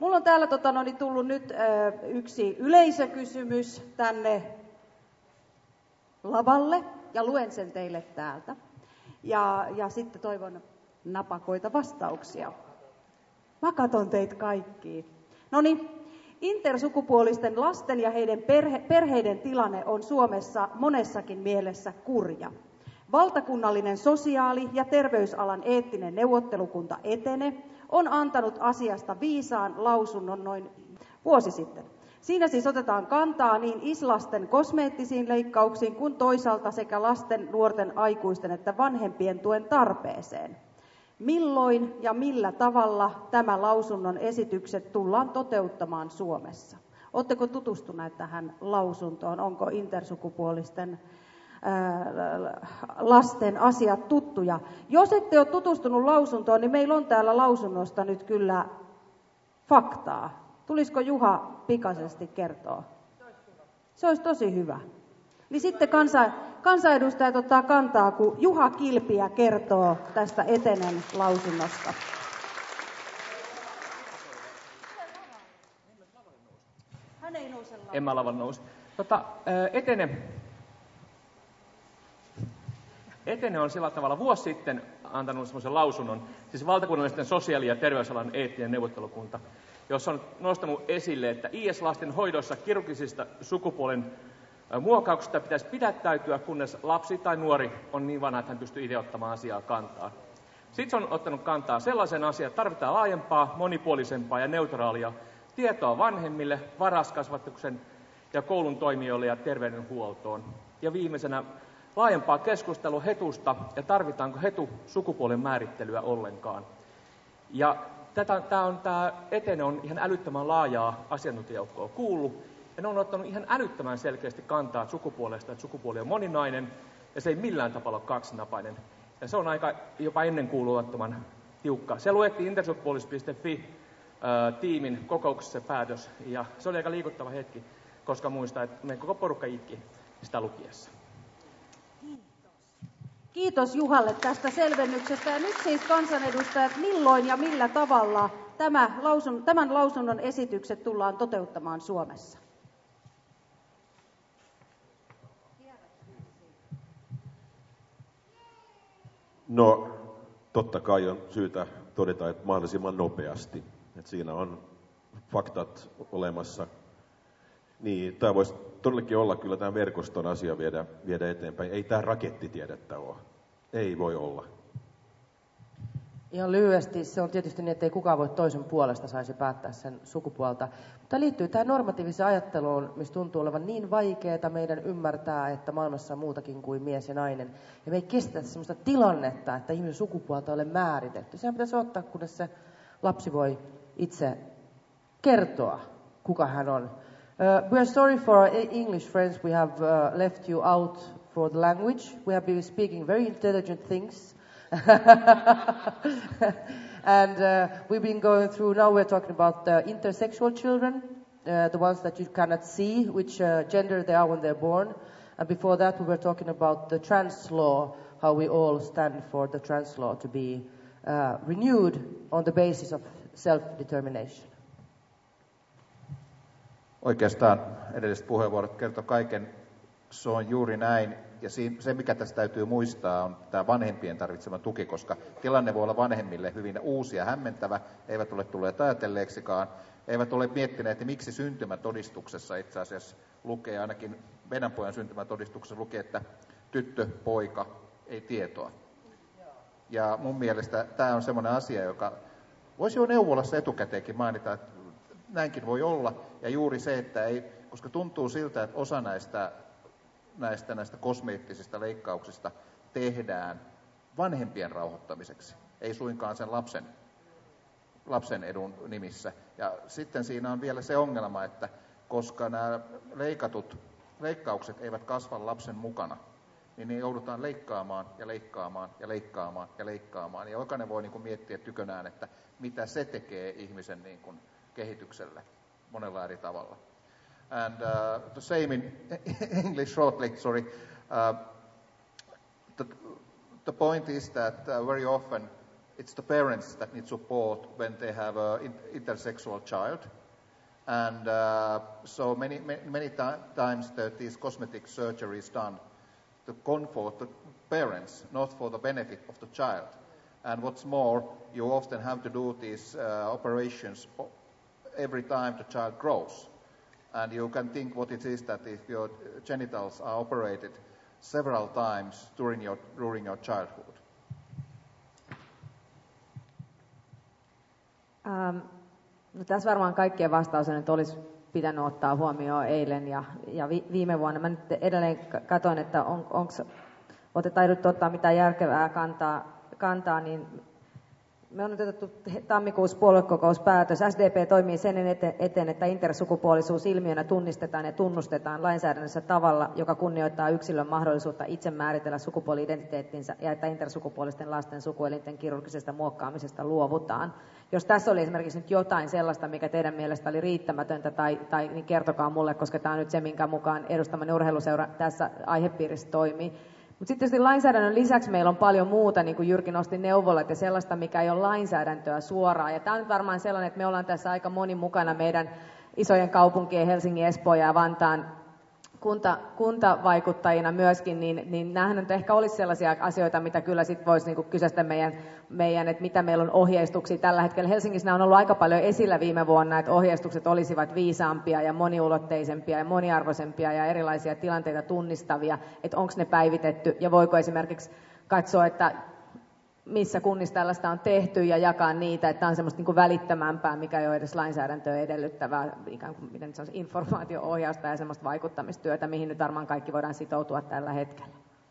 Mulla on täällä tullut nyt yksi yleisökysymys tänne lavalle ja luen sen teille täältä. Ja sitten toivon napakoita vastauksia. Mä katon teitä kaikkia. Noniin, intersukupuolisten lasten ja heidän perheiden tilanne on Suomessa monessakin mielessä kurja. Valtakunnallinen sosiaali- ja terveysalan eettinen neuvottelukunta ETENE on antanut asiasta viisaan lausunnon noin vuosi sitten. Siinä siis otetaan kantaa niin islasten kosmeettisiin leikkauksiin kuin toisaalta sekä lasten, nuorten, aikuisten että vanhempien tuen tarpeeseen. Milloin ja millä tavalla tämä lausunnon esitykset tullaan toteuttamaan Suomessa? Oletteko tutustuneet tähän lausuntoon? Onko intersukupuolisten lasten asiat tuttuja? Jos ette ole tutustunut lausuntoon, niin meillä on täällä lausunnosta nyt kyllä faktaa. Tulisiko Juha pikaisesti kertoa? Se olisi tosi hyvä. Niin sitten kansanedustajat ottaa kantaa, kun Juha Kilpiä kertoo tästä ETENen lausunnosta. Hän ei nouse lavalle. En mä lavalle nouse. ETENE on sillä tavalla vuosi sitten antanut semmoisen lausunnon, siis valtakunnallisten sosiaali- ja terveysalan eettinen neuvottelukunta, jossa on nostanut esille, että IS-lasten hoidossa kirurgisista sukupuolen muokkauksista pitäisi pidättäytyä, kunnes lapsi tai nuori on niin vanha, että hän pystyy itse ottamaan asiaa kantaa. Sitten se on ottanut kantaa sellaisen asian, että tarvitaan laajempaa, monipuolisempaa ja neutraalia tietoa vanhemmille, varhaiskasvatuksen ja koulun toimijoille ja terveydenhuoltoon. Ja viimeisenä laajempaa keskustelua hetusta ja tarvitaanko hetu sukupuolen määrittelyä ollenkaan. Ja tämä ETENE on ihan älyttömän laajaa asiantuntijajoukkoa kuullut, ja ne on ottanut ihan älyttömän selkeästi kantaa sukupuolesta, että sukupuoli on moninainen, ja se ei millään tavalla ole kaksinapainen. Ja se on aika jopa ennenkuulumattoman tiukka. Se luettiin intersukupuolis.fi-tiimin kokouksessa päätös, ja se oli aika liikuttava hetki, koska muistaa, että meidän koko porukka itki sitä lukiessa. Kiitos Juhalle tästä selvennyksestä. Ja nyt siis kansanedustajat, milloin ja millä tavalla tämän lausunnon esitykset tullaan toteuttamaan Suomessa? No, totta kai on syytä todeta, että mahdollisimman nopeasti. Että siinä on faktat olemassa. Niin, tämä voisi todellakin olla kyllä tämän verkoston asia viedä eteenpäin. Ei tämä rakettitiedettä ole. Ei voi olla. Ihan lyhyesti, se on tietysti niin, että ei kukaan voi toisen puolesta saisi päättää sen sukupuolta. Mutta liittyy tähän normatiiviseen ajatteluun, missä tuntuu olevan niin vaikeaa meidän ymmärtää, että maailmassa on muutakin kuin mies ja nainen. Ja me ei kestetä sellaista tilannetta, että ihmisen sukupuolta ole määritetty. Sehän pitäisi ottaa, kunnes se lapsi voi itse kertoa, kuka hän on. We are sorry for our English friends. We have left you out for the language. We have been speaking very intelligent things. And we've been going through, now we're talking about the intersexual children, the ones that you cannot see, which gender they are when they're born. And before that we were talking about the trans law, how we all stand for the trans law to be renewed on the basis of self-determination. Oikeastaan edelliset puheenvuorot kertoo kaiken, se on juuri näin. Ja se, mikä tässä täytyy muistaa, on tämä vanhempien tarvitsema tuki, koska tilanne voi olla vanhemmille hyvin uusi ja hämmentävä. Eivät ole tulleet ajatelleeksikaan, eivät ole miettineet, että miksi syntymätodistuksessa itse asiassa lukee, ainakin meidän pojan syntymätodistuksessa lukee, että tyttö, poika, ei tietoa. Ja mun mielestä tämä on semmoinen asia, joka voisi jo neuvolassa etukäteenkin mainita, että näinkin voi olla. Ja juuri se, että ei, koska tuntuu siltä, että osa näistä kosmeettisista leikkauksista tehdään vanhempien rauhoittamiseksi, ei suinkaan sen lapsen edun nimissä. Ja sitten siinä on vielä se ongelma, että koska nämä leikkaukset eivät kasva lapsen mukana, niin ne joudutaan leikkaamaan ja leikkaamaan ja leikkaamaan ja leikkaamaan. Ja jokainen voi miettiä tykönään, että mitä se tekee ihmisen kehitykselle monella eri tavalla. And the same in English shortly, sorry. The point is that very often it's the parents that need support when they have an intersexual child. And so many times these cosmetic surgeries done to comfort the parents, not for the benefit of the child. And what's more, you often have to do these operations every time the child grows. And you can think what it is that if your genitals are operated several times during your childhood. No, tässä varmaan kaikkien vastaus on, että olisi pitänyt ottaa huomioon eilen ja viime vuonna. Mä nyt edelleen katsoin, että onko taiduttu ottaa mitään järkevää kantaa, niin me on nyt otettu tammikuussa puoluekokouspäätös. SDP toimii sen eteen, että intersukupuolisuus ilmiönä tunnistetaan ja tunnustetaan lainsäädännössä tavalla, joka kunnioittaa yksilön mahdollisuutta itse määritellä sukupuoli-identiteettinsä ja että intersukupuolisten lasten sukuelinten kirurgisesta muokkaamisesta luovutaan. Jos tässä oli esimerkiksi nyt jotain sellaista, mikä teidän mielestä oli riittämätöntä, niin kertokaa mulle, koska tämä on nyt se, minkä mukaan edustamani urheiluseura tässä aihepiirissä toimii. Mutta sitten tietysti lainsäädännön lisäksi meillä on paljon muuta, niin kuin Jyrki nosti, neuvolat ja sellaista, mikä ei ole lainsäädäntöä suoraan. Ja tämä on nyt varmaan sellainen, että me ollaan tässä aika moni mukana meidän isojen kaupunkien, Helsingin, Espoon ja Vantaan kuntavaikuttajina myöskin, niin näähän nyt ehkä olisi sellaisia asioita, mitä kyllä sitten voisi niinku kysästä meidän, että mitä meillä on ohjeistuksia tällä hetkellä. Helsingissä nämä on ollut aika paljon esillä viime vuonna, että ohjeistukset olisivat viisaampia ja moniulotteisempia ja moniarvoisempia ja erilaisia tilanteita tunnistavia, että onko ne päivitetty ja voiko esimerkiksi katsoa, että missä kunnissa tällaista on tehty ja jakaa niitä, että on semmoista niin kuin välittömämpää, mikä ei ole edes lainsäädäntöä edellyttävää, ikään kuin miten se on, informaatio-ohjausta ja semmoista vaikuttamistyötä, mihin nyt varmaan kaikki voidaan sitoutua tällä hetkellä.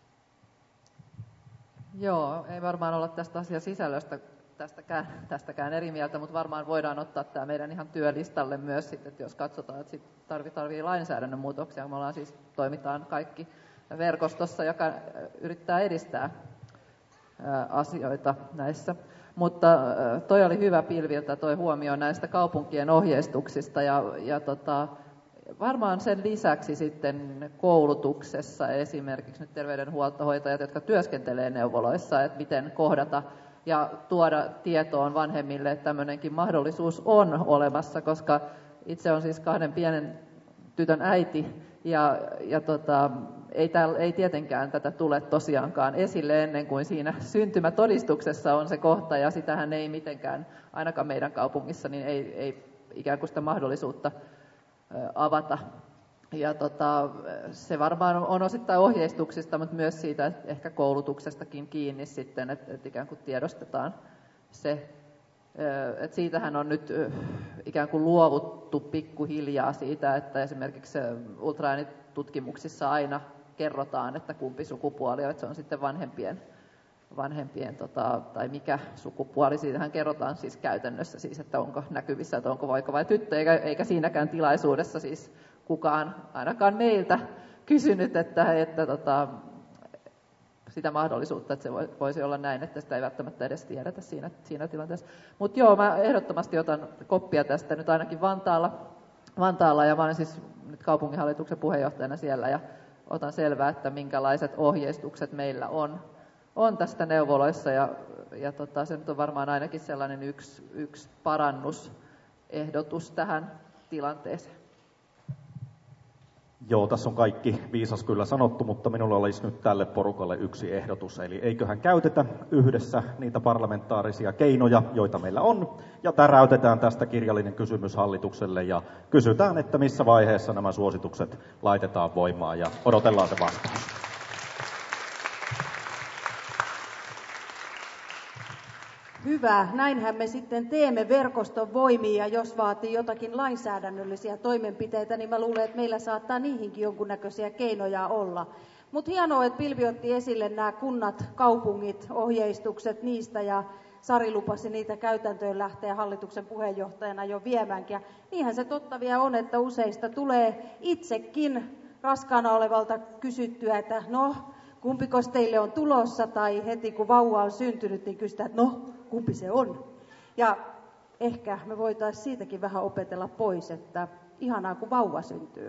Joo, ei varmaan olla tästä asian sisällöstä tästäkään eri mieltä, mutta varmaan voidaan ottaa tämä meidän ihan työlistalle myös sitten, että jos katsotaan, että tarvii lainsäädännön muutoksia. Me ollaan siis, toimitaan kaikki verkostossa, joka yrittää edistää asioita näissä. Mutta toi oli hyvä Pilviltä toi huomio näistä kaupunkien ohjeistuksista ja varmaan sen lisäksi sitten koulutuksessa esimerkiksi nyt terveydenhuoltohoitajat, jotka työskentelee neuvoloissa, että miten kohdata ja tuoda tietoon vanhemmille, että tämmöinenkin mahdollisuus on olemassa, koska itse on siis 2 pienen tytön äiti ja ei tietenkään tätä tule tosiaankaan esille ennen kuin siinä syntymätodistuksessa on se kohta, ja sitähän ei mitenkään, ainakaan meidän kaupungissa, niin ei ikään kuin sitä mahdollisuutta avata. Ja se varmaan on osittain ohjeistuksista, mutta myös siitä ehkä koulutuksestakin kiinni sitten, että ikään kuin tiedostetaan se. Että siitähän on nyt ikään kuin luovuttu pikkuhiljaa siitä, että esimerkiksi ultraäänitutkimuksissa aina kerrotaan, että kumpi sukupuoli on, että se on sitten vanhempien tai mikä sukupuoli. Siitähän kerrotaan siis käytännössä, siis, että onko näkyvissä, että onko poika vai tyttö, eikä siinäkään tilaisuudessa siis kukaan ainakaan meiltä kysynyt, että sitä mahdollisuutta, että se voisi olla näin, että sitä ei välttämättä edes tiedetä siinä tilanteessa. Mutta joo, mä ehdottomasti otan koppia tästä nyt ainakin Vantaalla ja mä olen siis nyt kaupunginhallituksen puheenjohtajana siellä ja otan selvää, että minkälaiset ohjeistukset meillä on tästä neuvoloissa ja se nyt on varmaan ainakin sellainen yksi parannusehdotus tähän tilanteeseen. Joo, tässä on kaikki viisas kyllä sanottu, mutta minulla olisi nyt tälle porukalle yksi ehdotus. Eli eiköhän käytetä yhdessä niitä parlamentaarisia keinoja, joita meillä on, ja täräytetään tästä kirjallinen kysymys hallitukselle ja kysytään, että missä vaiheessa nämä suositukset laitetaan voimaan ja odotellaan se vastaus. Hyvä, näinhän me sitten teemme verkoston voimiin, ja jos vaatii jotakin lainsäädännöllisiä toimenpiteitä, niin mä luulen, että meillä saattaa niihinkin jonkunnäköisiä keinoja olla. Mutta hienoa, että Pilvi otti esille nämä kunnat, kaupungit, ohjeistukset niistä, ja Sari lupasi niitä käytäntöön lähteä hallituksen puheenjohtajana jo viemäänkin. Ja niinhän se totta vielä on, että useista tulee itsekin raskaana olevalta kysyttyä, että no, kumpikos teille on tulossa, tai heti kun vauva on syntynyt, niin kysytään, että no, kumpi se on. Ja ehkä me voitaisiin siitäkin vähän opetella pois, että ihanaa kun vauva syntyy.